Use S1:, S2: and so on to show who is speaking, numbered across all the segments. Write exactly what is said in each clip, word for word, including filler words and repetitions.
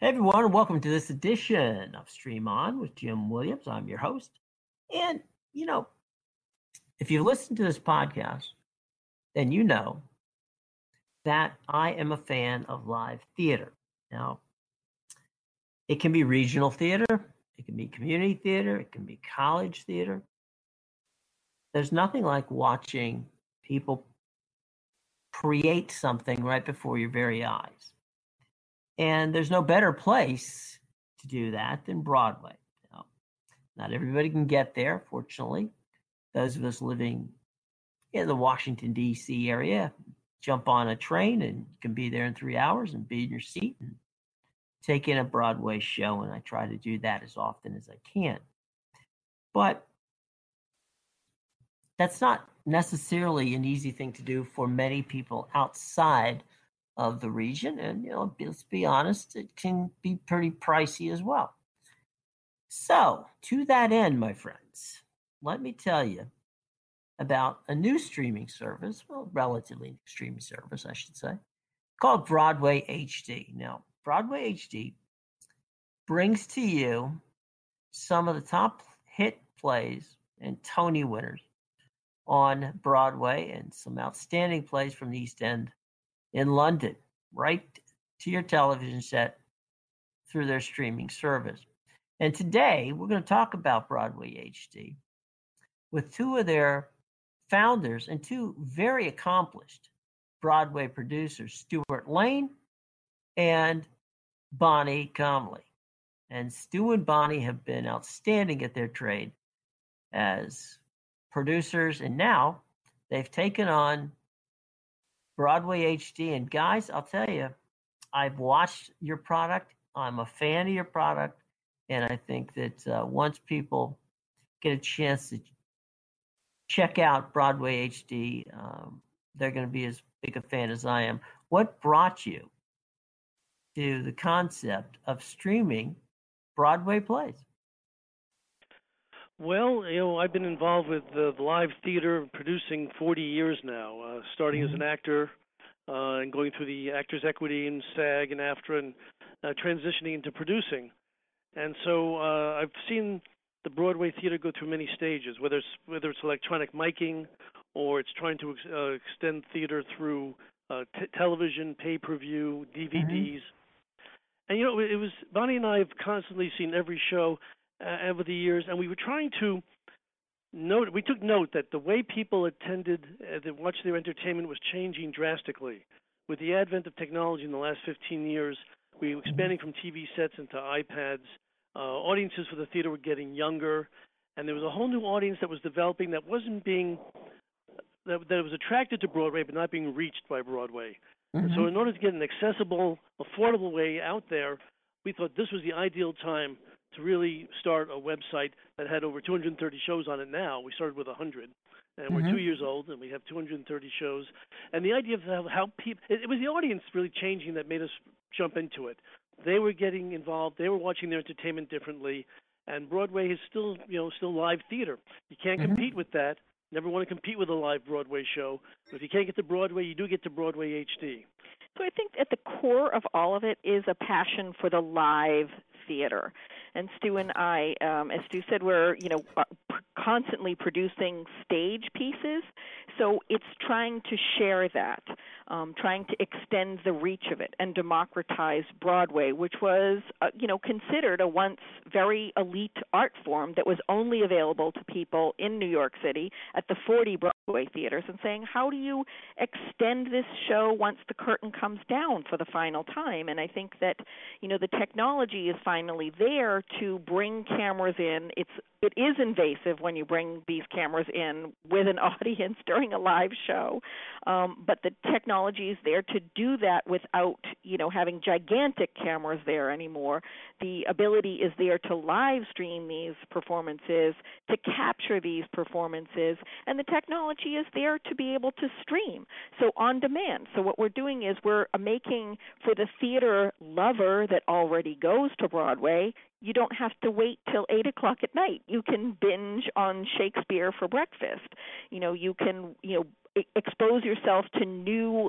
S1: Hey everyone, and welcome to this edition of Stream On with Jim Williams. I'm your host. And, you know, if you listen to this podcast, then you know that I am a fan of live theater. Now, it can be regional theater, it can be community theater, it can be college theater. There's nothing like watching people create something right before your very eyes. And there's no better place to do that than Broadway. Now, not everybody can get there, fortunately. Those of us living in the Washington, D C area, jump on a train and you can be there in three hours and be in your seat and take in a Broadway show. And I try to do that as often as I can. But that's not necessarily an easy thing to do for many people outside of the region, and you know, let's be honest, it can be pretty pricey as well. So, to that end, my friends, let me tell you about a new streaming service, well, relatively new streaming service, I should say, called Broadway H D. Now, Broadway H D brings to you some of the top hit plays and Tony winners on Broadway and some outstanding plays from the East End in London, right to your television set through their streaming service. And today, we're going to talk about Broadway H D with two of their founders and two very accomplished Broadway producers, Stuart Lane and Bonnie Comley. And Stu and Bonnie have been outstanding at their trade as producers, and now they've taken on Broadway H D. And guys, I'll tell you, I've watched your product. I'm a fan of your product. And I think that uh, once people get a chance to check out Broadway H D, um, they're going to be as big a fan as I am. What brought you to the concept of streaming Broadway plays?
S2: Well, you know, I've been involved with uh, live theater producing forty years now, uh, starting mm-hmm. as an actor uh, and going through the Actors Equity and SAG and AFTRA and uh, transitioning into producing. And so uh, I've seen the Broadway theater go through many stages, whether it's, whether it's electronic miking or it's trying to uh, extend theater through uh, t- television, pay-per-view, D V Ds. Mm-hmm. And, you know, it was Bonnie and I have constantly seen every show Uh, over the years, and we were trying to note, we took note that the way people attended, uh, to watch their entertainment was changing drastically. With the advent of technology in the last fifteen years, we were expanding from T V sets into iPads. Uh, audiences for the theater were getting younger, and there was a whole new audience that was developing that wasn't being, that, that was attracted to Broadway but not being reached by Broadway. Mm-hmm. And so in order to get an accessible, affordable way out there, we thought this was the ideal time to really start a website that had over two hundred thirty shows on it now. We started with one hundred, and mm-hmm. we're two years old, and we have two hundred thirty shows. And the idea of how, how people, it, it was the audience really changing that made us jump into it. They were getting involved. They were watching their entertainment differently, and Broadway is still, you know, still live theater. You can't mm-hmm. compete with that. Never want to compete with a live Broadway show. But if you can't get to Broadway, you do get to Broadway H D.
S3: So I think at the core of all of it is a passion for the live theater. And Stu and I, um, as Stu said, we're, you know, constantly producing stage pieces. So it's trying to share that, um, trying to extend the reach of it and democratize Broadway, which was, uh, you know, considered a once very elite art form that was only available to people in New York City at the forty Broadway theaters, and saying, how do you extend this show once the curtain comes down for the final time? And I think that, you know, the technology is finally there to bring cameras in. It's it is invasive when you bring these cameras in with an audience during a live show, um, but the technology is there to do that without, you know, having gigantic cameras there anymore. The ability is there to live stream these performances, to capture these performances, and the technology is there to be able to stream, so on demand. So what we're doing is we're making, for the theater lover that already goes to Broadway, you don't have to wait till eight o'clock at night. You can binge on Shakespeare for breakfast. You know, you can, you know, expose yourself to new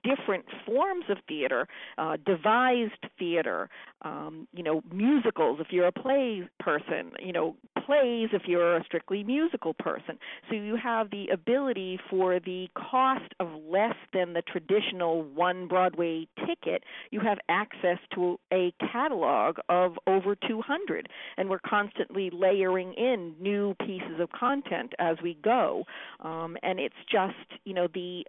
S3: different forms of theater, uh, devised theater, um, you know, musicals if you're a play person, you know, plays if you're a strictly musical person. So you have the ability for the cost of less than the traditional one Broadway ticket, you have access to a catalog of over two hundred. And we're constantly layering in new pieces of content as we go. Um, and it's just, you know, the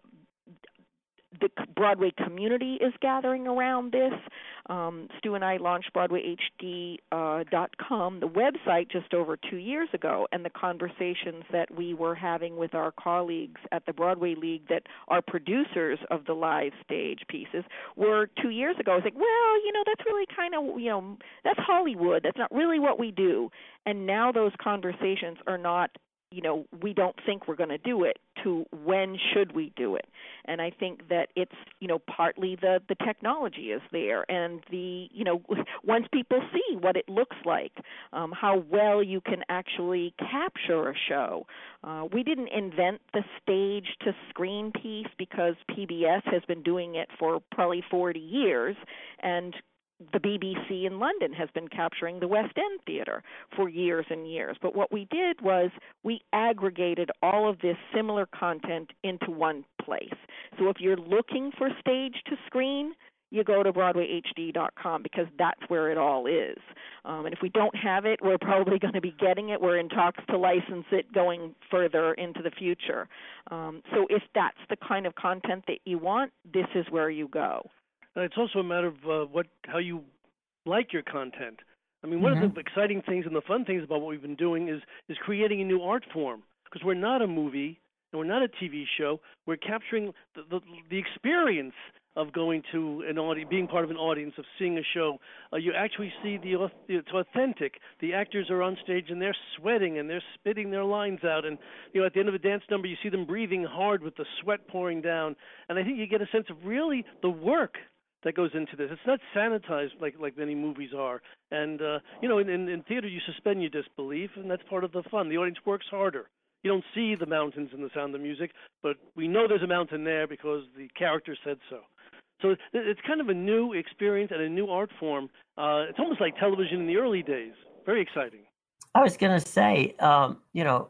S3: the Broadway community is gathering around this. Um, Stu and I launched Broadway H D dot com, the website, just over two years ago, and the conversations that we were having with our colleagues at the Broadway League that are producers of the live stage pieces were two years ago. I was like, well, you know, that's really kind of, you know, that's Hollywood. That's not really what we do. And now those conversations are not, you know, we don't think we're going to do it, to when should we do it. And I think that it's, you know, partly the, the technology is there, and the, you know, once people see what it looks like, um, how well you can actually capture a show. Uh, we didn't invent the stage to screen piece because P B S has been doing it for probably forty years, and the B B C in London has been capturing the West End Theatre for years and years. But what we did was we aggregated all of this similar content into one place. So if you're looking for stage to screen, you go to Broadway H D dot com because that's where it all is. Um, and if we don't have it, we're probably going to be getting it. We're in talks to license it going further into the future. Um, so if that's the kind of content that you want, this is where you go.
S2: Uh, it's also a matter of uh, what how you like your content. I mean, one mm-hmm. of the exciting things and the fun things about what we've been doing is is creating a new art form, because we're not a movie and we're not a T V show. We're capturing the the, the experience of going to an audience, being part of an audience, of seeing a show. Uh, you actually see the it's authentic. The actors are on stage and they're sweating and they're spitting their lines out, and you know, at the end of a dance number, you see them breathing hard with the sweat pouring down. And I think you get a sense of really the work that goes into this. It's not sanitized like like many movies are. And, uh, you know, in, in, in theater, you suspend your disbelief, and that's part of the fun. The audience works harder. You don't see the mountains in The Sound of Music, but we know there's a mountain there because the character said so. So it's kind of a new experience and a new art form. Uh, it's almost like television in the early days. Very exciting.
S1: I was going to say, um, you know,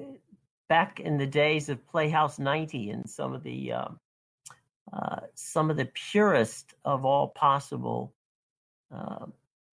S1: back in the days of Playhouse ninety and some of the um, Uh, some of the purest of all possible uh,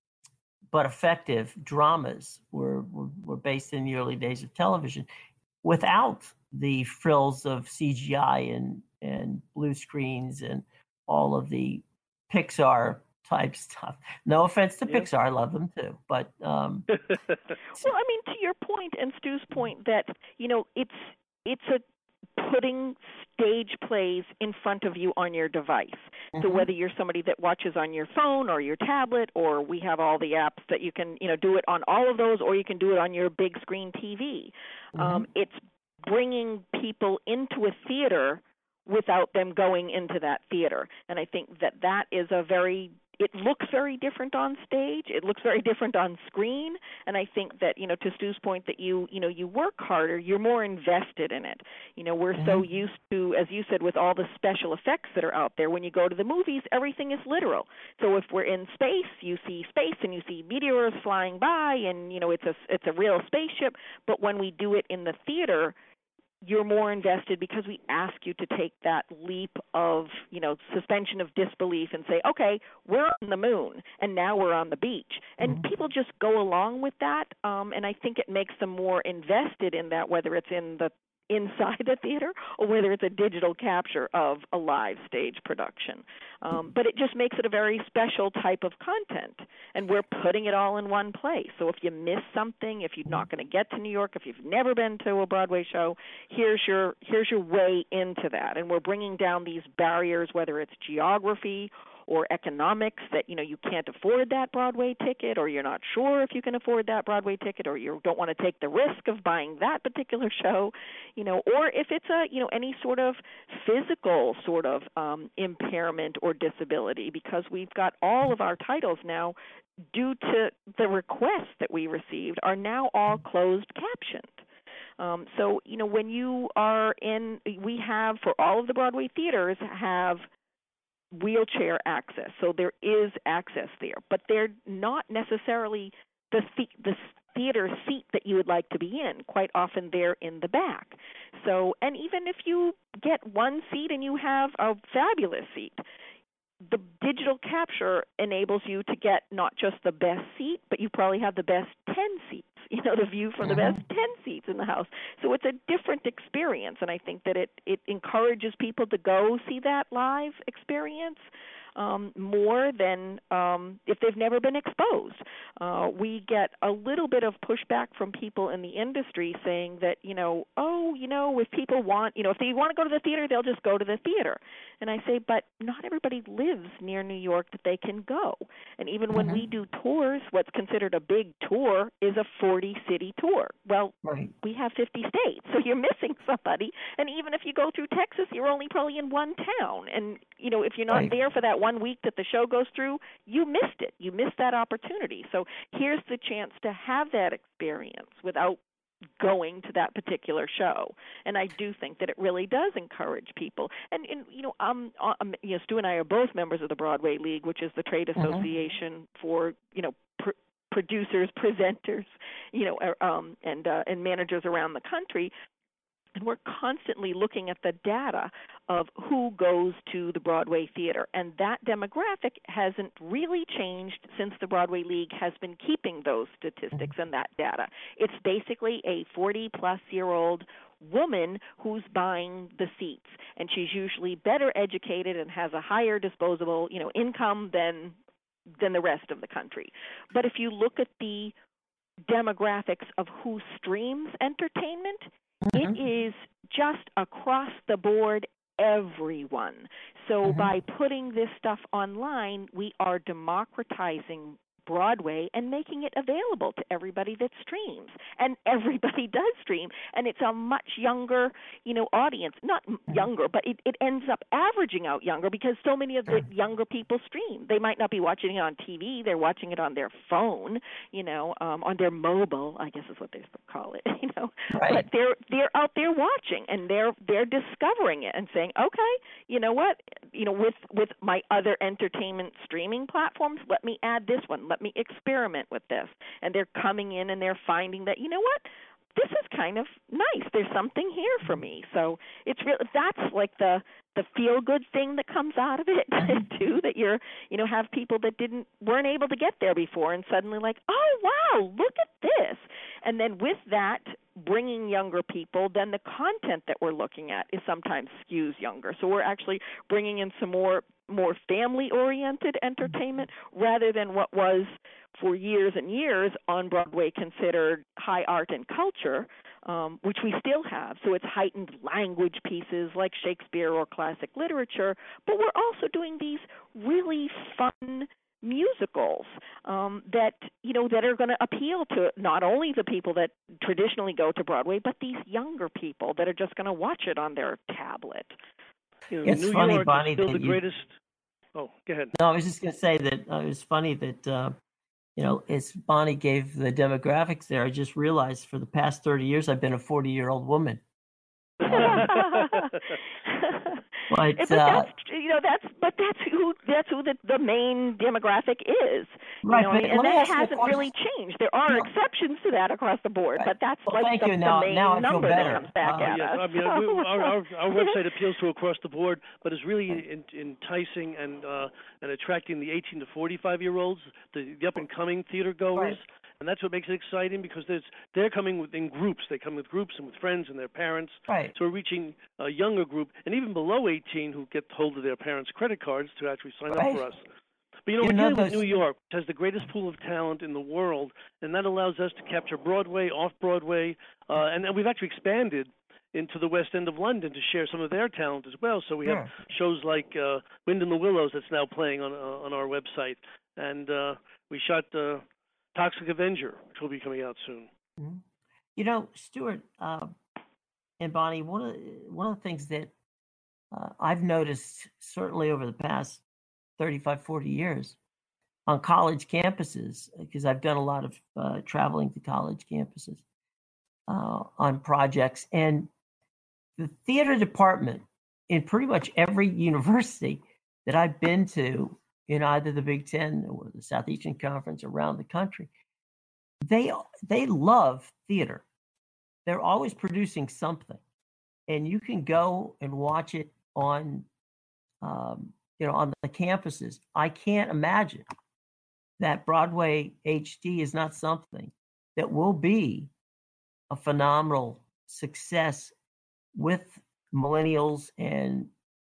S1: but effective dramas were, were were based in the early days of television, without the frills of C G I and, and blue screens and all of the Pixar type stuff. No offense to
S2: yeah.
S1: Pixar, I love them too. But um,
S3: well, I mean, to your point and Stu's point that, you know, it's it's a putting stage plays in front of you on your device. Mm-hmm. So whether you're somebody that watches on your phone or your tablet, or we have all the apps that you can, you know, do it on all of those, or you can do it on your big screen T V. Mm-hmm. Um, it's bringing people into a theater without them going into that theater. And I think that that is a very It looks very different on stage. It looks very different on screen. And I think that, you know, to Stu's point, that you, you know, you work harder, you're more invested in it. You know, we're mm-hmm. so used to, as you said, with all the special effects that are out there, when you go to the movies, everything is literal. So if we're in space, you see space and you see meteors flying by, and, you know, it's a, it's a real spaceship. But when we do it in the theater, you're more invested because we ask you to take that leap of, you know, suspension of disbelief and say, okay, we're on the moon and now we're on the beach. And mm-hmm. people just go along with that. Um, and I think it makes them more invested in that, whether it's in the inside the theater or whether it's a digital capture of a live stage production. Um, but it just makes it a very special type of content, and we're putting it all in one place. So if you miss something, if you're not going to get to New York, if you've never been to a Broadway show, here's your here's your way into that. And we're bringing down these barriers, whether it's geography or economics, that, you know, you can't afford that Broadway ticket, or you're not sure if you can afford that Broadway ticket, or you don't want to take the risk of buying that particular show, you know, or if it's a, you know, any sort of physical sort of um, impairment or disability, because we've got all of our titles now, due to the requests that we received, are now all closed captioned. Um, so, you know, when you are in, we have, for all of the Broadway theaters, have wheelchair access. So there is access there, but they're not necessarily the the, the theater seat that you would like to be in. Quite often they're in the back. So, and even if you get one seat and you have a fabulous seat, the digital capture enables you to get not just the best seat, but you probably have the best ten seats, you know, the view from the
S1: Mm-hmm.
S3: best ten seats in the house. So it's a different experience, and I think that it, it encourages people to go see that live experience um, more than um, if they've never been exposed. Uh, we get a little bit of pushback from people in the industry saying that, you know, oh, you know, if people want, you know, if they want to go to the theater, they'll just go to the theater. And I say, but not everybody lives near New York that they can go. And even when
S1: Mm-hmm.
S3: we do tours, what's considered a big tour is a forty-city tour. Well,
S1: Right.
S3: we have fifty states, so you're missing somebody. And even if you go through Texas, you're only probably in one town. And, you know, if you're not
S1: Right.
S3: there for that one week that the show goes through, you missed it. You missed that opportunity. So here's the chance to have that experience without going to that particular show. And I do think that it really does encourage people. And, and you know, um, um, you know, Stu and I are both members of the Broadway League, which is the trade
S1: Mm-hmm.
S3: association for, you know, pr- producers, presenters, you know, er, um, and uh, and managers around the country. And we're constantly looking at the data of who goes to the Broadway theater. And that demographic hasn't really changed since the Broadway League has been keeping those statistics and that data. It's basically a forty-plus-year-old woman who's buying the seats. And she's usually better educated and has a higher disposable, you know, income than than the rest of the country. But if you look at the demographics of who streams entertainment,
S1: Mm-hmm.
S3: it is just across the board everyone. So
S1: Mm-hmm.
S3: by putting this stuff online, we are democratizing Broadway and making it available to everybody that streams. And everybody does stream, and it's a much younger, you know, audience. Not younger, but it, it ends up averaging out younger because so many of the younger people stream. They might not be watching it on T V. They're watching it on their phone, you know, um, on their mobile, I guess is what they call it, you know.
S1: Right.
S3: But they're they're out there watching, and they're they're discovering it and saying, okay, you know what, you know, with with my other entertainment streaming platforms, let me add this one. Let me experiment with this. And they're coming in and they're finding that, you know what, this is kind of nice. There's something here for me. So it's real. That's like the the feel good thing that comes out of it too. That you're, you know, have people that didn't weren't able to get there before, and suddenly like, oh wow, look at this. And then with that, bringing younger people, then the content that we're looking at is sometimes skews younger. So we're actually bringing in some more more family-oriented entertainment rather than what was for years and years on Broadway considered high art and culture, um, which we still have. So it's heightened language pieces like Shakespeare or classic literature, but we're also doing these really fun musicals um, that, you know, that are going to appeal to not only the people that traditionally go to Broadway, but these younger people that are just going to watch it on their tablet.
S2: You know,
S1: It's
S2: New
S1: funny,
S2: York
S1: Bonnie,
S2: is still
S1: that
S2: the
S1: you-
S2: greatest. Oh, go ahead.
S1: No, I was just going to say that uh, it was funny that, uh, you know, as Bonnie gave the demographics there, I just realized for the past thirty years, I've been a forty-year-old woman. But,
S3: but
S1: uh,
S3: that's, you know, that's but that's who that's who the, the main demographic is. You
S1: Right,
S3: know,
S1: but
S3: and
S1: let me
S3: that
S1: ask you a
S3: hasn't really
S1: question.
S3: changed. There are
S1: No.
S3: exceptions to that across the board,
S1: Right.
S3: but that's
S1: Well,
S3: like
S1: thank
S3: the,
S1: you. Now-
S3: the main
S1: now I feel
S3: number
S1: better.
S3: that comes back
S1: Uh,
S3: at
S2: Yes,
S3: us.
S2: I mean,
S3: So-
S2: we, our, our, our website appeals to across the board, but is really in, enticing and uh, and attracting the eighteen to forty-five year olds, the, the up and coming theater goers,
S1: Right.
S2: and that's what makes it exciting because there's they're coming with, in groups. They come with groups and with friends and their parents.
S1: Right.
S2: So we're reaching a younger group, and even below eighteen who get hold of their parents' credit cards to actually sign
S1: Right.
S2: up for us. But you know,
S1: You
S2: we're
S1: know
S2: dealing with
S1: those-
S2: New York, which has the greatest pool of talent in the world, and that allows us to capture Broadway, off-Broadway, uh, and, and we've actually expanded into the West End of London to share some of their talent as well. So we have
S1: Sure.
S2: shows like uh, Wind in the Willows that's now playing on uh, on our website, and uh, we shot uh, Toxic Avenger, which will be coming out soon.
S1: Mhm. You know, Stuart uh, and Bonnie, one of one of the things that uh, I've noticed certainly over the past thirty-five, forty years on college campuses, because I've done a lot of uh, traveling to college campuses uh, on projects, and the theater department in pretty much every university that I've been to in either the Big Ten or the Southeastern Conference around the country, they they love theater. They're always producing something, and you can go and watch it on, um, you know, on the campuses. I can't imagine that Broadway H D is not something that will be a phenomenal success with millennials and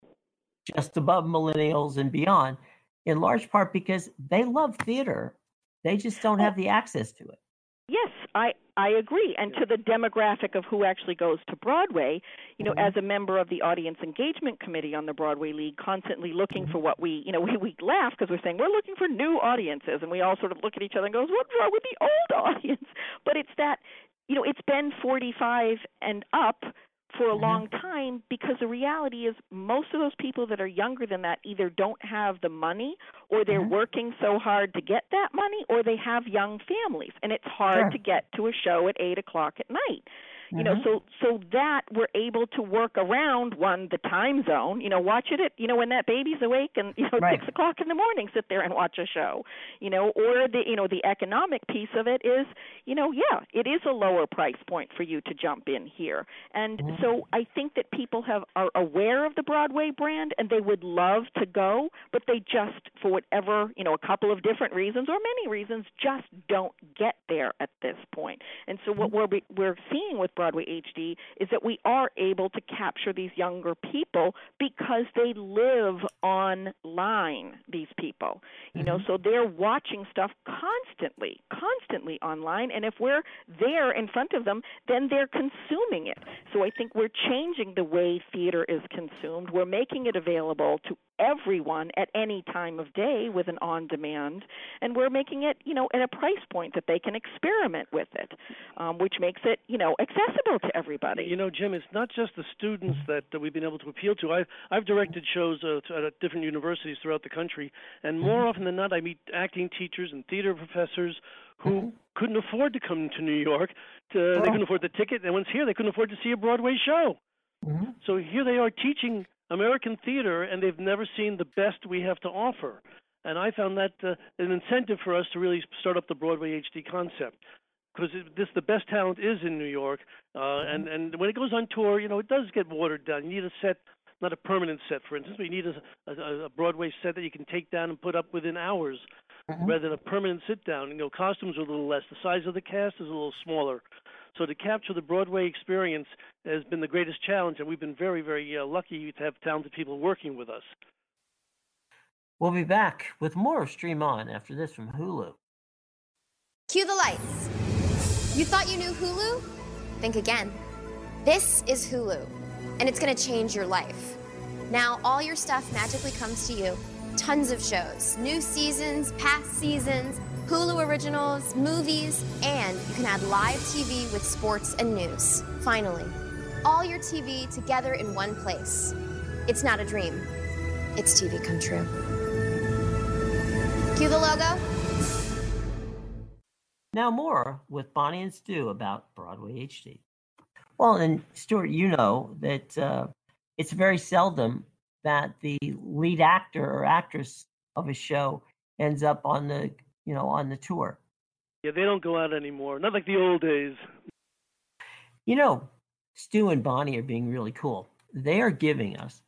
S1: just above millennials and beyond, in large part because they love theater. They just don't have the access to it.
S3: Yes, I, I agree. And to the demographic of who actually goes to Broadway, you know, mm-hmm. as a member of the Audience Engagement Committee on the Broadway League, constantly looking mm-hmm. for what we, you know, we, we laugh because we're saying we're looking for new audiences, and we all sort of look at each other and goes, what's wrong with the old audience? But it's that, you know, it's been forty-five and up for a mm-hmm. long time, because the reality is most of those people that are younger than that either don't have the money, or they're mm-hmm. working so hard to get that money, or they have young families, and it's hard
S1: sure.
S3: to get to a show at eight o'clock at night. You know,
S1: mm-hmm.
S3: so so that we're able to work around, one, the time zone, you know, watch it at, you know, when that baby's awake and, you know,
S1: right.
S3: six o'clock in the morning, sit there and watch a show, you know, or the, you know, the economic piece of it is, you know, yeah, it is a lower price point for you to jump in here. And
S1: mm-hmm.
S3: so I think that people have are aware of the Broadway brand, and they would love to go, but they just, for whatever, you know, a couple of different reasons or many reasons, just don't get there at this point. And so what mm-hmm. we're we're seeing with Broadway H D is that we are able to capture these younger people because they live online, these people. You mm-hmm. know, so they're watching stuff constantly, constantly online, and if we're there in front of them, then they're consuming it. So I think we're changing the way theater is consumed. We're making it available to everyone at any time of day with an on-demand, and we're making it, you know, at a price point that they can experiment with it, um, which makes it, you know, accessible to everybody.
S2: You know, Jim, it's not just the students that, that we've been able to appeal to. I've, I've directed shows uh, to, at different universities throughout the country, and more often than not, I meet acting teachers and theater professors who mm-hmm. couldn't afford to come to New York. To, oh. They couldn't afford the ticket, and once here, they couldn't afford to see a Broadway show. Mm-hmm. So here they are teaching American theater, and they've never seen the best we have to offer. And I found that uh, an incentive for us to really start up the Broadway H D concept, because this the best talent is in New York, uh, mm-hmm. and and when it goes on tour, you know, it does get watered down. You need a set, not a permanent set, for instance, but you need a, a, a Broadway set that you can take down and put up within hours, mm-hmm. rather than a permanent sit down. You know, costumes are a little less. The size of the cast is a little smaller. So to capture the Broadway experience has been the greatest challenge, and we've been very, very uh, lucky to have talented people working with us.
S1: We'll be back with more of Stream On after this from Hulu.
S4: Cue the lights. You thought you knew Hulu? Think again. This is Hulu, and it's going to change your life. Now all your stuff magically comes to you. Tons of shows, new seasons, past seasons, Hulu originals, movies, and you can add live T V with sports and news. Finally, all your T V together in one place. It's not a dream. It's T V come true. Cue the logo.
S1: Now more with Bonnie and Stu about Broadway H D. Well, and Stuart, you know that uh, it's very seldom that the lead actor or actress of a show ends up on the you know, on the tour.
S2: Yeah, they don't go out anymore. Not like the old days.
S1: You know, Stu and Bonnie are being really cool. They are giving us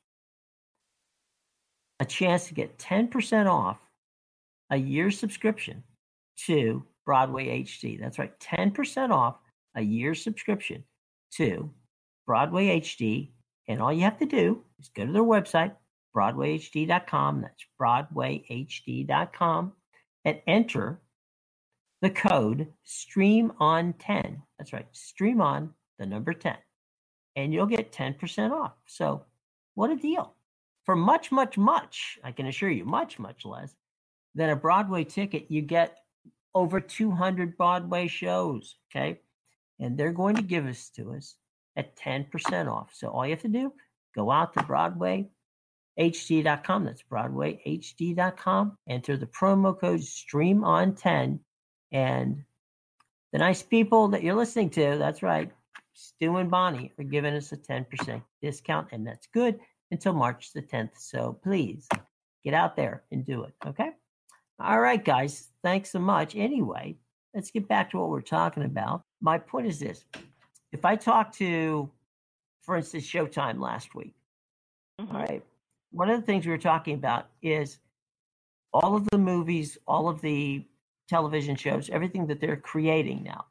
S1: a chance to get ten percent off a year's subscription to Broadway H D. That's right, ten percent off a year's subscription to Broadway H D. And all you have to do is go to their website, broadway h d dot com. That's broadway h d dot com. And enter the code stream on ten. That's right, stream on the number ten. And you'll get ten percent off. So what a deal. For much, much, much, I can assure you, much, much less than a Broadway ticket, you get over two hundred Broadway shows, okay? And they're going to give us to us at ten percent off. So all you have to do, go out to broadway h d dot com. That's broadway h d dot com. Enter the promo code stream on ten, and the nice people that you're listening to, that's right, Stu and Bonnie, are giving us a ten percent discount, and that's good until March the tenth. So please Get out there and do it. Okay. All right, guys. Thanks so much. Anyway, let's get back to what we're talking about. My point is this. If I talk to, for instance, Showtime last week, mm-hmm. all right, one of the things we were talking about is all of the movies, all of the television shows, everything that they're creating now.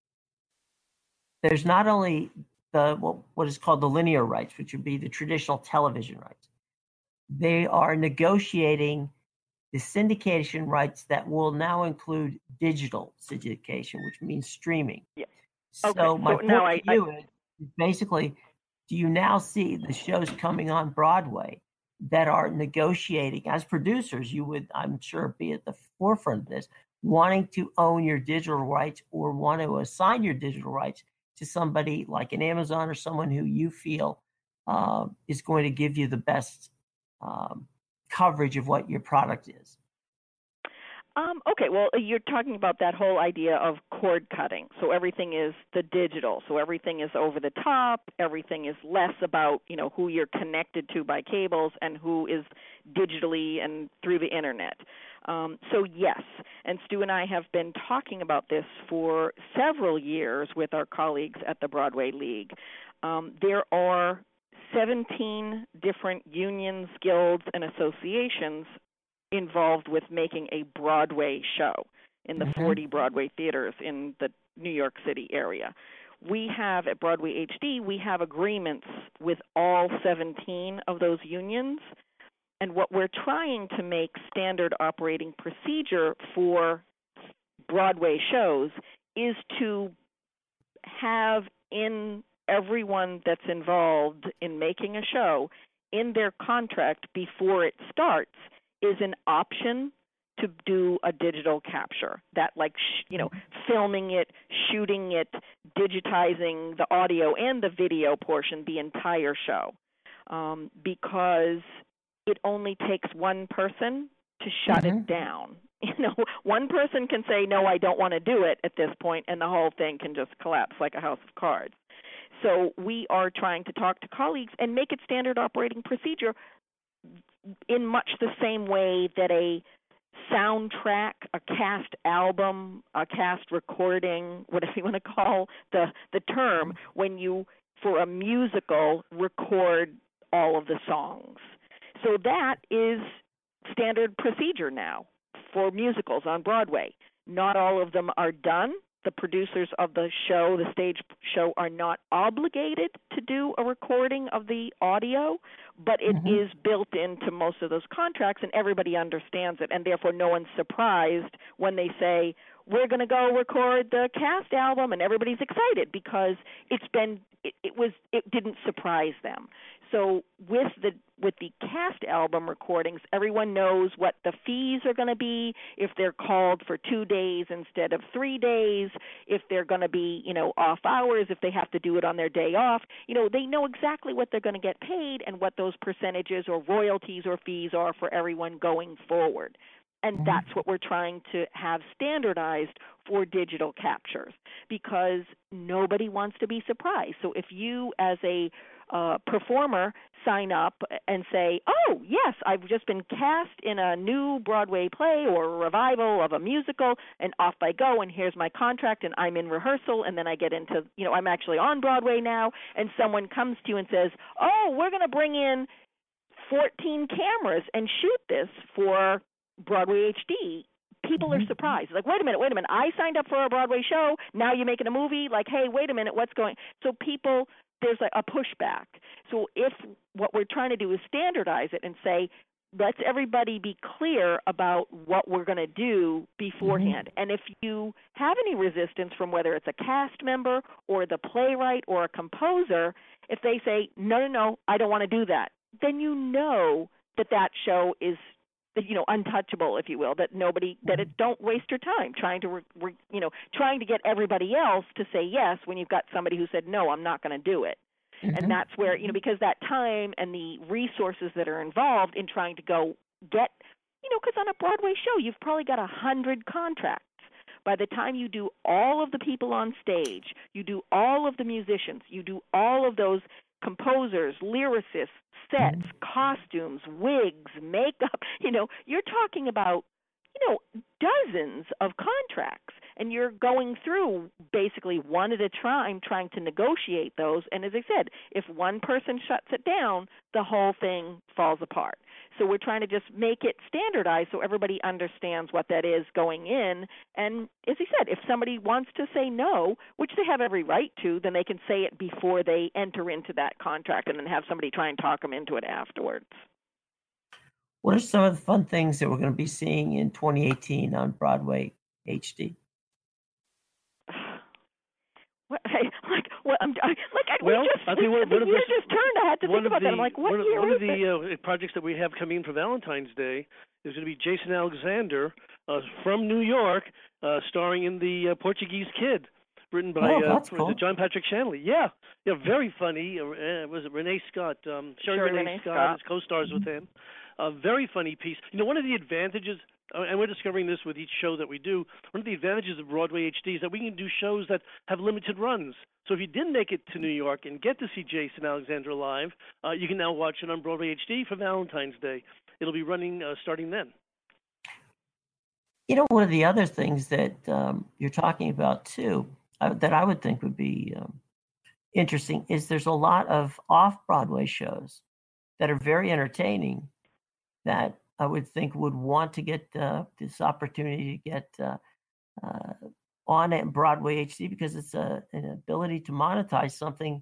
S1: There's not only the what, what is called the linear rights, which would be the traditional television rights. They are negotiating the syndication rights that will now include digital syndication, which means streaming.
S3: Yeah.
S1: So
S3: okay.
S1: my
S3: so
S1: point
S3: now I,
S1: to you
S3: I...
S1: is basically, do you now see the shows coming on Broadway that are negotiating as producers? You would, I'm sure, be at the forefront of this, wanting to own your digital rights or want to assign your digital rights to somebody like an Amazon or someone who you feel uh, is going to give you the best um, coverage of what your product is.
S3: Um, okay, well, you're talking about that whole idea of cord cutting. So everything is the digital. So everything is over the top. Everything is less about, you know, who you're connected to by cables and who is digitally and through the internet. Um, so yes, and Stu and I have been talking about this for several years with our colleagues at the Broadway League. Um, there are seventeen different unions, guilds, and associations involved with making a Broadway show in the mm-hmm. forty Broadway theaters in the New York City area. We have, at Broadway H D, we have agreements with all seventeen of those unions, and what we're trying to make standard operating procedure for Broadway shows is to have in everyone that's involved in making a show in their contract before it starts is an option to do a digital capture, that like, sh- you know, filming it, shooting it, digitizing the audio and the video portion, the entire show, um, because it only takes one person to shut mm-hmm. it down. You know, one person can say, no, I don't want to do it at this point, and the whole thing can just collapse like a house of cards. So we are trying to talk to colleagues and make it standard operating procedure in much the same way that a soundtrack, a cast album, a cast recording, whatever you want to call the, the term, when you, for a musical, record all of the songs. So that is standard procedure now for musicals on Broadway. Not all of them are done. The producers of the show, the stage show, are not obligated to do a recording of the audio, but it mm-hmm. is built into most of those contracts, and everybody understands it, and therefore no one's surprised when they say, we're going to go record the cast album, and everybody's excited because it's been, it, it was, it didn't surprise them. So with the with the cast album recordings, everyone knows what the fees are going to be, if they're called for two days instead of three days, if they're going to be, you know, off hours, if they have to do it on their day off. You know, they know exactly what they're going to get paid and what those percentages or royalties or fees are for everyone going forward. And that's what we're trying to have standardized for digital captures, because nobody wants to be surprised. So if you, as a uh, performer, sign up and say, oh, yes, I've just been cast in a new Broadway play or a revival of a musical, and off I go, and here's my contract, and I'm in rehearsal, and then I get into, you know, I'm actually on Broadway now, and someone comes to you and says, oh, we're going to bring in fourteen cameras and shoot this for Broadway H D, people mm-hmm. are surprised. Like, wait a minute, wait a minute. I signed up for a Broadway show. Now you're making a movie? Like, hey, wait a minute, what's going on? So people, there's like a pushback. So if what we're trying to do is standardize it and say, let's everybody be clear about what we're going to do beforehand. Mm-hmm. And if you have any resistance from whether it's a cast member or the playwright or a composer, if they say, no, no, no, I don't want to do that, then you know that that show is, you know, untouchable, if you will, that nobody, that it, don't waste your time trying to, re, re, you know, trying to get everybody else to say yes when you've got somebody who said, no, I'm not going to do it. Mm-hmm. And that's where, you know, because that time and the resources that are involved in trying to go get, you know, because on a Broadway show, you've probably got a hundred contracts. By the time you do all of the people on stage, you do all of the musicians, you do all of those composers, lyricists, sets, mm-hmm. costumes, wigs, makeup. You know, you're talking about, you know, dozens of contracts, and you're going through basically one at a time trying to negotiate those. And as I said, if one person shuts it down, the whole thing falls apart. So we're trying to just make it standardized so everybody understands what that is going in. And as I said, if somebody wants to say no, which they have every right to, then they can say it before they enter into that contract and then have somebody try and talk them into it afterwards.
S1: What are some of the fun things that we're going to be seeing in twenty eighteen on Broadway H D?
S3: What, like, what, I'm, like, I,
S2: well,
S3: we just,
S2: I think one,
S3: the
S2: one
S3: year
S2: of the,
S3: just turned. I had to think about
S2: the,
S3: that. I'm like, what
S2: one of,
S3: year
S2: one
S3: is
S2: of the
S3: it?
S2: Uh, projects that we have coming for Valentine's Day is going to be Jason Alexander uh, from New York, uh, starring in The uh, Portuguese Kid, written by
S1: oh,
S2: uh,
S1: that's cool.
S2: John Patrick Shanley. Yeah, yeah, very funny. Uh, was it Renee Scott? Um, Sherry,
S3: Sherry
S2: Renee,
S3: Renee
S2: Scott,
S3: Scott.
S2: is co-stars mm-hmm. with him. A very funny piece. You know, one of the advantages, and we're discovering this with each show that we do, one of the advantages of Broadway H D is that we can do shows that have limited runs. So if you didn't make it to New York and get to see Jason Alexander live, uh, you can now watch it on Broadway H D for Valentine's Day. It'll be running uh, starting then.
S1: You know, one of the other things that um, you're talking about, too, uh, that I would think would be um, interesting is there's a lot of off-Broadway shows that are very entertaining that I would think would want to get uh, this opportunity to get uh, uh, on at Broadway H D because it's a, an ability to monetize something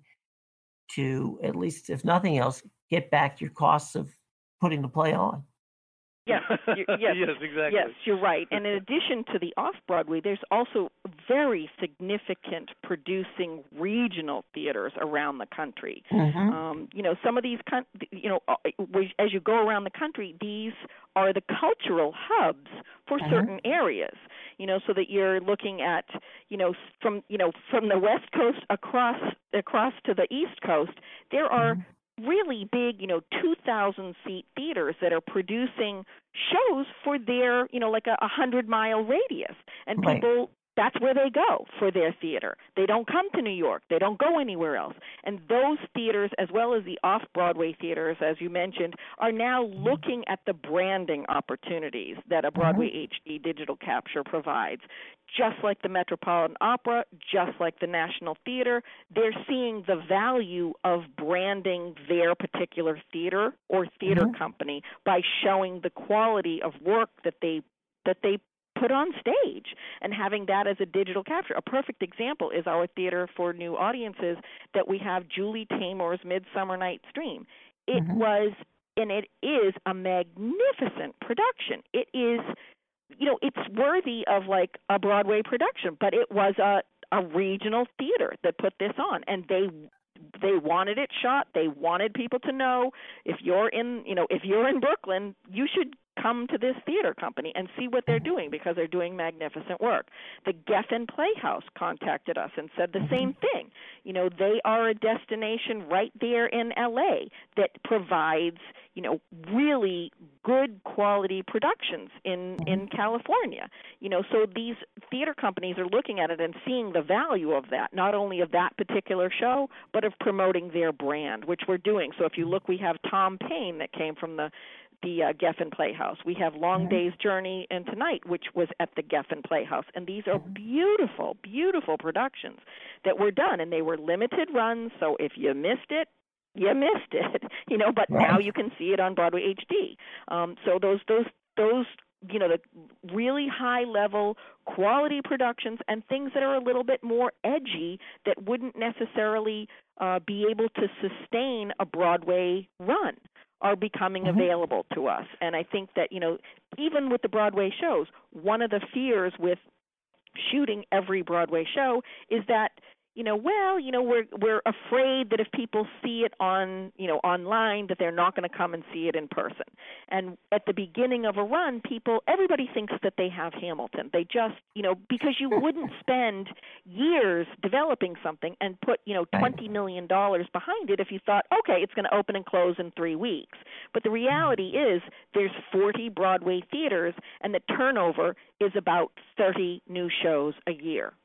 S1: to, at least if nothing else, get back your costs of putting the play on.
S3: Yes, yes,
S2: yes, exactly.
S3: Yes, you're right. And in addition to the off-Broadway, there's also very significant producing regional theaters around the country.
S1: Mm-hmm.
S3: Um, you know, some of these, you know, as you go around the country, these are the cultural hubs for mm-hmm. certain areas. You know, so that you're looking at, you know, from you know from the West Coast across across to the East Coast, there are mm-hmm. really big, you know, two thousand seat theaters that are producing shows for their, you know, like a hundred-mile radius. And
S1: right.
S3: people, that's where they go for their theater. They don't come to New York. They don't go anywhere else. And those theaters, as well as the off-Broadway theaters, as you mentioned, are now looking at the branding opportunities that a Broadway mm-hmm. H D digital capture provides. Just like the Metropolitan Opera, just like the National Theater, they're seeing the value of branding their particular theater or theater mm-hmm. company by showing the quality of work that they that they put on stage and having that as a digital capture. A perfect example is our Theater for New Audiences that we have, Julie Taymor's Midsummer Night's Dream. It mm-hmm. was, and it is, a magnificent production. It is, you know, it's worthy of like a Broadway production, but it was a, a regional theater that put this on, and they they wanted it shot. They wanted people to know, if you're in, you know, if you're in Brooklyn, you should come to this theater company and see what they're doing because they're doing magnificent work. The Geffen Playhouse contacted us and said the same thing. You know, they are a destination right there in L A that provides, you know, really good quality productions in, in California. You know, so these theater companies are looking at it and seeing the value of that, not only of that particular show, but of promoting their brand, which we're doing. So if you look, we have Tom Paine that came from the the uh, Geffen Playhouse. We have Long Day's Journey into Night, which was at the Geffen Playhouse. And these are beautiful, beautiful productions that were done, and they were limited runs, so if you missed it, you missed it, you know, but right. now you can see it on Broadway H D. Um, so those, those, those, you know, the really high-level quality productions and things that are a little bit more edgy that wouldn't necessarily uh, be able to sustain a Broadway run are becoming mm-hmm. available to us. And I think that, you know, even with the Broadway shows, one of the fears with shooting every Broadway show is that, you know, well, you know, we're we're afraid that if people see it on, you know, online, that they're not going to come and see it in person. And at the beginning of a run, people, everybody thinks that they have Hamilton. They just, you know, because you wouldn't spend years developing something and put, you know, twenty million dollars behind it if you thought, okay, it's going to open and close in three weeks. But the reality is there's forty Broadway theaters, and the turnover is about thirty new shows a year.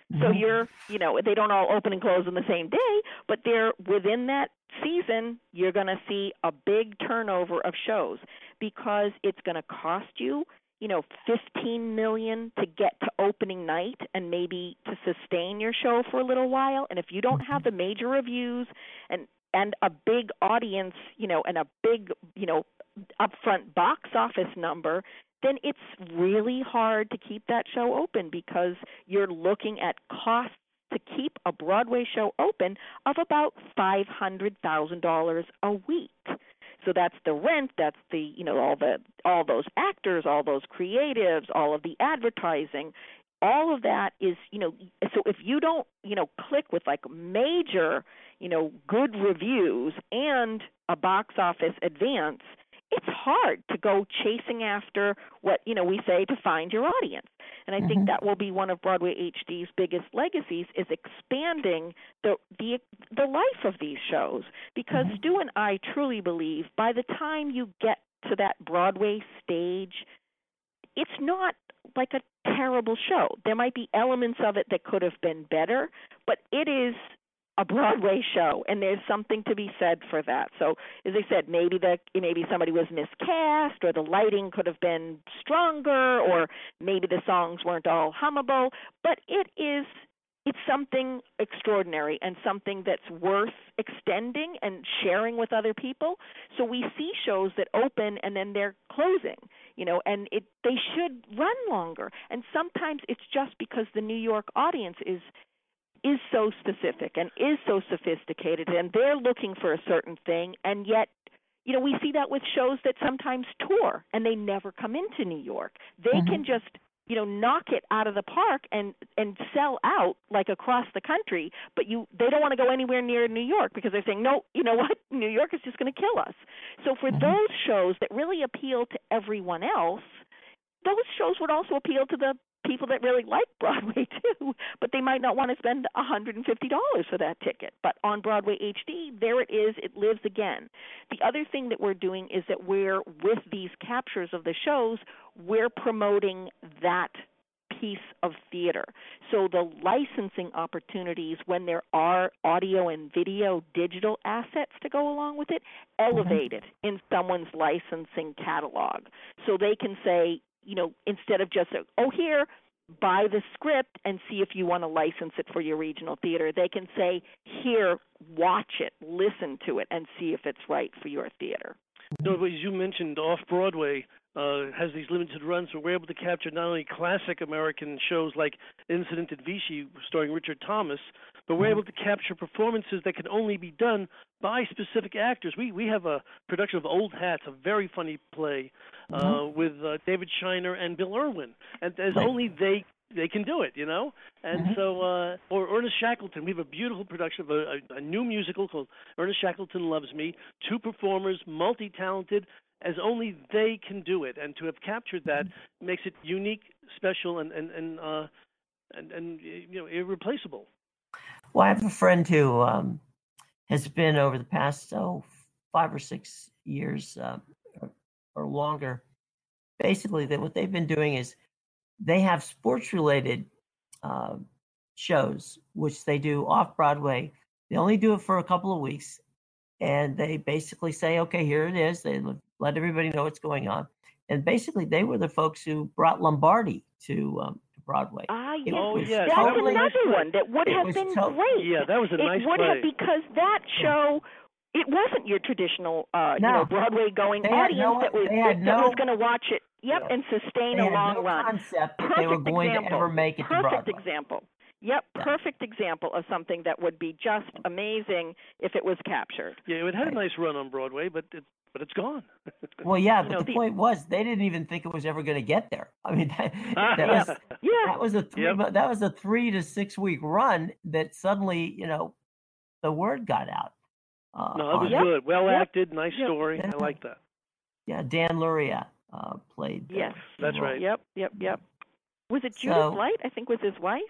S3: So
S1: Mhm.
S3: you're, you know, they don't all open and close on the same day, but they're within that season, you're going to see a big turnover of shows because it's going to cost you, you know, fifteen million dollars to get to opening night and maybe to sustain your show for a little while. And if you don't have the major reviews and and a big audience, you know, and a big, you know, upfront box office number, then it's really hard to keep that show open because you're looking at costs to keep a Broadway show open of about five hundred thousand dollars a week. So that's the rent, that's the, you know, all the all those actors, all those creatives, all of the advertising. All of that is, you know, so if you don't, you know, click with like major, you know, good reviews and a box office advance, it's hard to go chasing after what, you know, we say to find your audience. And I think
S1: Mhm.
S3: that will be one of Broadway H D's biggest legacies is expanding the the the life of these shows. Because
S1: Mhm.
S3: Stu and I truly believe by the time you get to that Broadway stage, it's not like a terrible show. There might be elements of it that could have been better, but it is a Broadway show, and there's something to be said for that. So, as I said, maybe the maybe somebody was miscast, or the lighting could have been stronger, or maybe the songs weren't all hummable. But it is it's something extraordinary and something that's worth extending and sharing with other people. So we see shows that open and then they're closing, you know, and it they should run longer. And sometimes it's just because the New York audience is is so specific and is so sophisticated, and they're looking for a certain thing, and yet, you know, we see that with shows that sometimes tour and they never come into New York. They
S1: Mhm.
S3: can just, you know, knock it out of the park and and sell out like across the country, but you they don't want to go anywhere near New York because they're saying, no, you know what, New York is just going to kill us. So for
S1: Mhm.
S3: those shows that really appeal to everyone else, those shows would also appeal to the people that really like Broadway too, but they might not want to spend one hundred fifty dollars for that ticket. But on Broadway H D, there it is, it lives again. The other thing that we're doing is that we're, with these captures of the shows, we're promoting that piece of theater. So the licensing opportunities, when there are audio and video digital assets to go along with it, elevate it in someone's licensing catalog. So they can say, you know, instead of just, oh, here, buy the script and see if you want to license it for your regional theater, they can say, here, watch it, listen to it, and see if it's right for your theater.
S2: No, but as you mentioned, off-Broadway uh, has these limited runs, so we're able to capture not only classic American shows like Incident at Vichy, starring Richard Thomas, but we're able to capture performances that can only be done by specific actors. We we have a production of Old Hats, a very funny play uh,
S1: Mhm.
S2: with uh, David Shiner and Bill Irwin, and as
S1: Right.
S2: only they they can do it, you know. And
S1: Mhm.
S2: so, uh, or Ernest Shackleton, we have a beautiful production of a, a, a new musical called Ernest Shackleton Loves Me. Two performers, multi-talented, as only they can do it. And to have captured that makes it unique, special, and and and uh, and, and you know, irreplaceable.
S1: Well, I have a friend who um, has been over the past oh, five or six years uh, or, or longer. Basically, that what they've been doing is they have sports-related uh, shows, which they do off Broadway. They only do it for a couple of weeks, and they basically say, "Okay, here it is." They let everybody know what's going on, and basically, they were the folks who brought Lombardi to um, to Broadway.
S3: Ah,
S1: It
S3: yes.
S2: Oh,
S1: was
S2: yes,
S3: That's
S2: that was a nice
S3: another
S2: play.
S3: one that would
S1: It
S3: have
S1: was
S3: been
S1: to-
S3: great.
S2: Yeah, that was a
S3: it
S2: nice
S3: would
S2: play.
S3: have, because that show, it wasn't your traditional, uh, you
S1: No.
S3: know, Broadway going
S1: They had
S3: audience
S1: no-
S3: that was
S1: they had
S3: that
S1: no-
S3: was going to watch it. Yep,
S1: Yeah.
S3: and sustain
S1: They
S3: a
S1: had
S3: long
S1: no
S3: run.
S1: concept that
S3: Perfect
S1: they were going
S3: example.
S1: to ever make it to
S3: Perfect
S1: Broadway.
S3: example. Yep,
S1: Yeah.
S3: perfect example of something that would be just amazing if it was captured.
S2: Yeah, it had a
S1: Right.
S2: nice run on Broadway, but it, but it's gone.
S1: Well, yeah,
S3: You
S1: but
S3: know,
S1: the,
S3: the-
S1: point was they didn't even think it was ever going to get there. I mean, that, that
S2: Yeah.
S1: was
S3: Yeah.
S1: that was a three
S2: Yep.
S1: that was a three to six week run that suddenly, you know, the word got out. Uh,
S2: No, it was
S1: on
S3: Yep.
S2: good. Well
S3: Yep.
S2: acted, nice
S3: Yep.
S2: story.
S1: Yeah.
S2: I like that.
S1: Yeah, Dan Luria uh, played. uh,
S3: Yes.
S1: the
S2: That's
S1: role.
S2: right.
S3: Yep, yep, yep. Was it
S1: So-
S3: Judith Light? I think was his wife.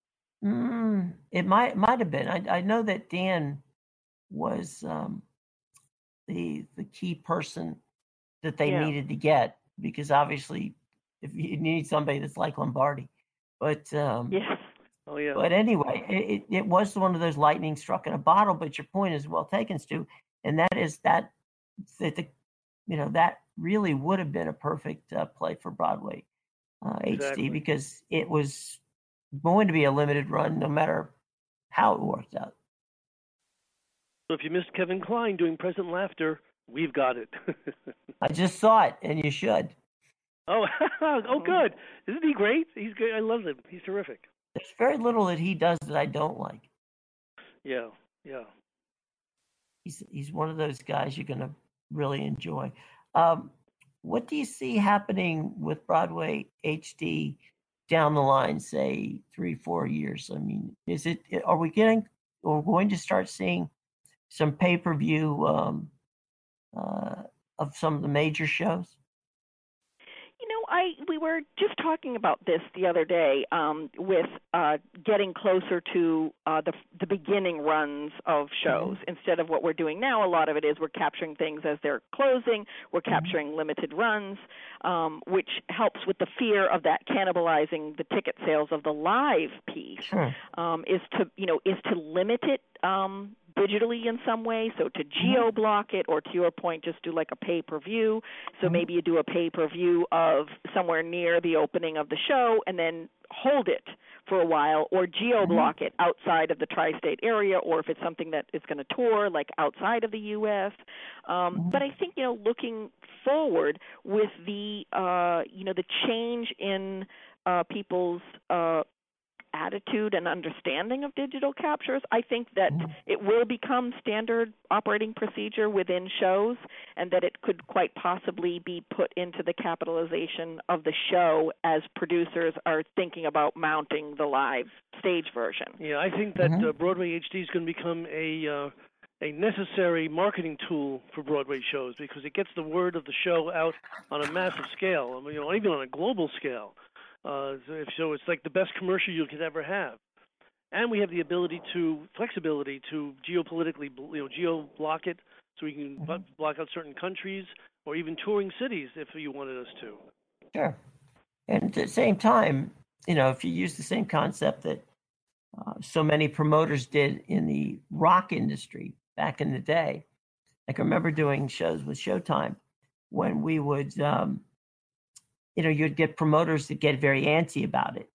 S1: Mm, it might might have been. I I know that Dan was um, the the key person that they
S3: Yeah.
S1: needed to get, because obviously if you need somebody that's like Lombardi, but um,
S3: Yes.
S2: Oh, yeah.
S1: But anyway, it, it was one of those lightning struck in a bottle. But your point is well taken, Stu, and that is that that the you know that really would have been a perfect uh, play for Broadway uh,
S2: Exactly.
S1: H D because it was going to be a limited run, no matter how it worked out.
S2: So if you missed Kevin Kline doing Present Laughter, we've got it.
S1: I just saw it, and you should.
S2: Oh, oh, good. Isn't he great? He's good. I love him. He's terrific.
S1: There's very little that he does that I don't like.
S2: Yeah, yeah.
S1: He's he's one of those guys you're going to really enjoy. Um, what do you see happening with Broadway H D down the line, say three, four years? I mean, is it? Are we getting? Or going to start seeing some pay-per-view um, uh, of some of the major shows?
S3: You know, I we were just talking about this the other day um, with uh, getting closer to uh, the the beginning runs of shows. Mm-hmm. Instead of what we're doing now, a lot of it is we're capturing things as they're closing. We're mm-hmm. capturing limited runs, um, which helps with the fear of that cannibalizing the ticket sales of the live piece.
S1: Sure.
S3: Um, is to you know is to limit it. Um, digitally in some way, so to geo-block it, or to your point, just do like a pay-per-view. So mm-hmm. maybe you do a pay-per-view of somewhere near the opening of the show and then hold it for a while, or geo-block mm-hmm. it outside of the tri-state area, or if it's something that is going to tour, like outside of the U S. Um, mm-hmm. But I think, you know, looking forward with the, uh, you know, the change in uh, people's uh attitude and understanding of digital captures, I think that it will become standard operating procedure within shows, and that it could quite possibly be put into the capitalization of the show as producers are thinking about mounting the live stage version.
S2: Yeah, I think that
S1: mm-hmm.
S2: uh, Broadway H D is going to become a uh, a necessary marketing tool for Broadway shows, because it gets the word of the show out on a massive scale, I mean, you know, even on a global scale. Uh, so it's like the best commercial you could ever have, and we have the ability to flexibility to geopolitically, you know, geo block it, so we can mm-hmm. block out certain countries or even touring cities if you wanted us to.
S1: Sure, and at the same time, you know, if you use the same concept that uh, so many promoters did in the rock industry back in the day, like I remember doing shows with Showtime when we would. Um, You know, you'd get promoters that get very antsy about it,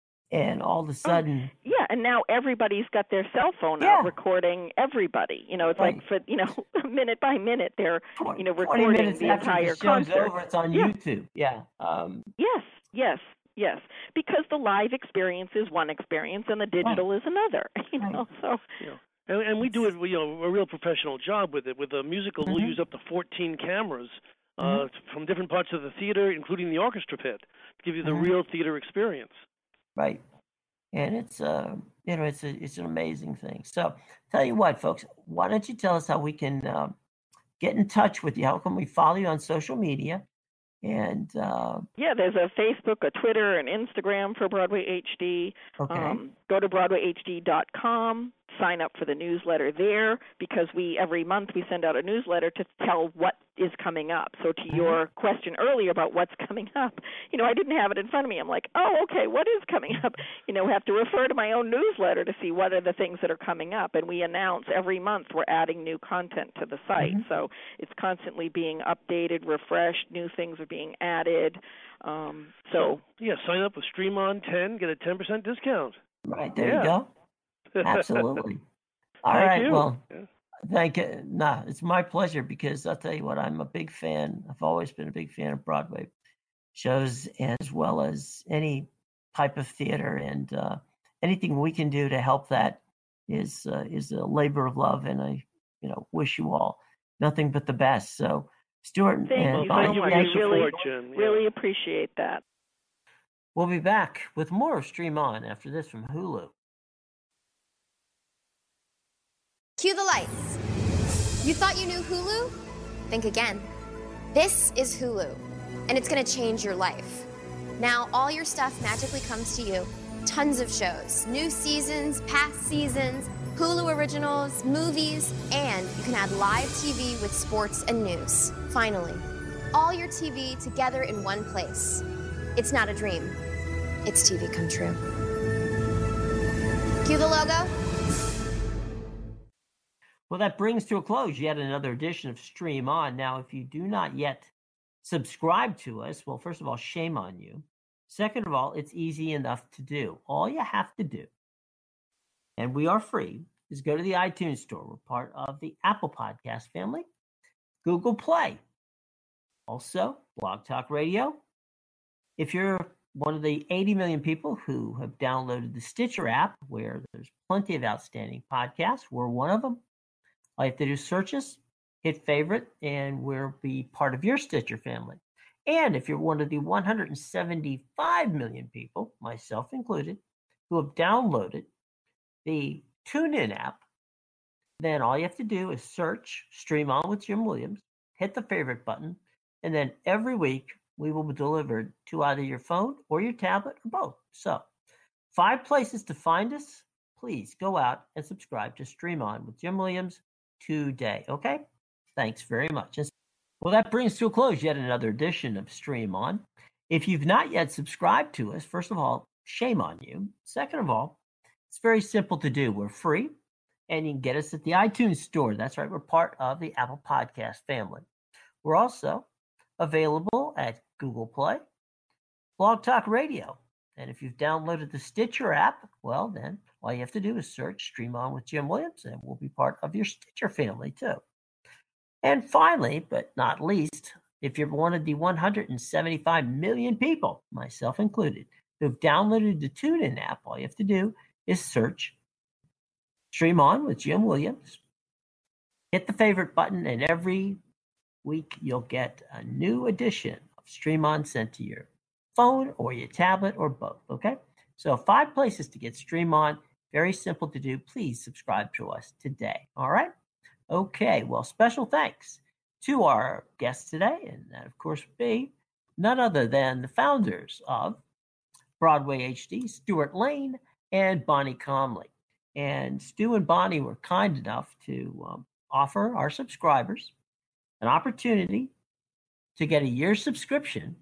S1: and all of a sudden,
S3: oh, yeah. And now everybody's got their cell phone
S1: yeah.
S3: out recording everybody. You know, it's
S1: right.
S3: like for you know, minute by minute, they're you know recording
S1: minutes
S3: the
S1: after
S3: entire
S1: the show's
S3: concert.
S1: over, it's on
S3: yeah.
S1: YouTube. Yeah. Um,
S3: yes. Yes. Yes. Because the live experience is one experience, and the digital
S1: right.
S3: is another. You know,
S1: right.
S3: so.
S2: Yeah. And, and we do it. You know, a real professional job with it. With a musical, mm-hmm. we'll use up to fourteen cameras. Uh, mm-hmm. from different parts of the theater, including the orchestra pit, to give you the mm-hmm. real theater experience.
S1: Right, and it's uh, you know, it's a, it's an amazing thing. So, tell you what, folks, why don't you tell us how we can uh, get in touch with you? How can we follow you on social media? And uh,
S3: yeah, there's a Facebook, a Twitter, an Instagram for Broadway H D.
S1: Okay.
S3: Um, go to broadway h d dot com. Sign up for the newsletter there, because we every month we send out a newsletter to tell what is coming up. So to mm-hmm. your question earlier about what's coming up, you know, I didn't have it in front of me. I'm like, oh, okay, what is coming up? You know, I have to refer to my own newsletter to see what are the things that are coming up. And we announce every month we're adding new content to the site. Mm-hmm. So it's constantly being updated, refreshed, new things are being added. Um, so,
S2: yeah, sign up with Stream On ten, get a ten percent discount.
S1: Right, there
S2: yeah.
S1: you go. Absolutely. All
S2: thank
S1: right.
S2: You.
S1: Well,
S2: yeah.
S1: thank you. Nah, it's my pleasure, because I'll tell you what, I'm a big fan. I've always been a big fan of Broadway shows, as well as any type of theater, and uh, anything we can do to help that is uh, is a labor of love. And I, you know, wish you all nothing but the best. So, Stuart,
S3: thank
S1: and
S3: you
S2: Bob,
S3: so much.
S2: thank you
S3: really,
S2: Jim. Yeah.
S3: really appreciate that.
S1: We'll be back with more of Stream On after this from Hulu.
S4: Cue the lights. You thought you knew Hulu? Think again. This is Hulu, and it's going to change your life. Now, all your stuff magically comes to you. Tons of shows, new seasons, past seasons, Hulu originals, movies, and you can add live T V with sports and news. Finally, all your T V together in one place. It's not a dream. It's T V come true. Cue the logo.
S1: Well, that brings to a close yet another edition of Stream On. Now, if you do not yet subscribe to us, well, first of all, shame on you. Second of all, it's easy enough to do. All you have to do, and we are free, is go to the iTunes store. We're part of the Apple Podcast family, Google Play, also Blog Talk Radio. If you're one of the eighty million people who have downloaded the Stitcher app, where there's plenty of outstanding podcasts, we're one of them. All you have to do is search us, hit favorite, and we'll be part of your Stitcher family. And if you're one of the one hundred seventy-five million people, myself included, who have downloaded the TuneIn app, then all you have to do is search Stream On with Jim Williams, hit the favorite button, and then every week we will be delivered to either your phone or your tablet or both. So, five places to find us. Please go out and subscribe to Stream On with Jim Williams today. Okay? Thanks very much. Well, that brings to a close yet another edition of Stream On. If you've not yet subscribed to us, first of all, shame on you. Second of all, it's very simple to do. We're free, and you can get us at the iTunes store. That's right. We're part of the Apple Podcast family. We're also available at Google Play, Blog Talk Radio. And if you've downloaded the Stitcher app, well, then all you have to do is search Stream On with Jim Williams, and we'll be part of your Stitcher family, too. And finally, but not least, if you're one of the one hundred seventy-five million people, myself included, who've downloaded the TuneIn app, all you have to do is search Stream On with Jim Williams, hit the favorite button, and every week you'll get a new edition of Stream On sent to your phone or your tablet or both, okay? So five places to get Stream On. Very simple to do. Please subscribe to us today, all right? Okay, well, special thanks to our guests today, and that, of course, would be none other than the founders of Broadway H D, Stuart Lane and Bonnie Comley. And Stu and Bonnie were kind enough to um, offer our subscribers an opportunity to get a year's subscription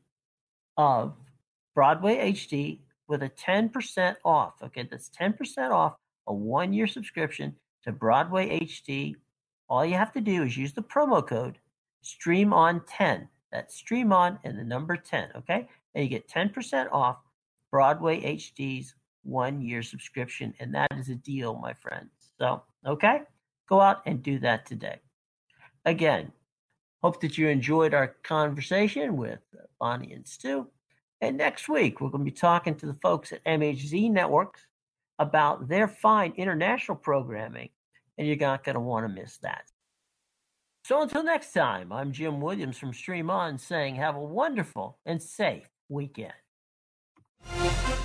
S1: of Broadway H D with a ten percent off. Okay, that's ten percent off a one-year subscription to Broadway H D. All you have to do is use the promo code Stream On ten. That's Stream On and the number ten, okay? And you get ten percent off Broadway H D's one-year subscription, and that is a deal, my friends. So, okay? Go out and do that today. Again, hope that you enjoyed our conversation with Bonnie and Stu. And next week, we're going to be talking to the folks at M H Z Networks about their fine international programming, and you're not going to want to miss that. So until next time, I'm Jim Williams from Stream On saying have a wonderful and safe weekend.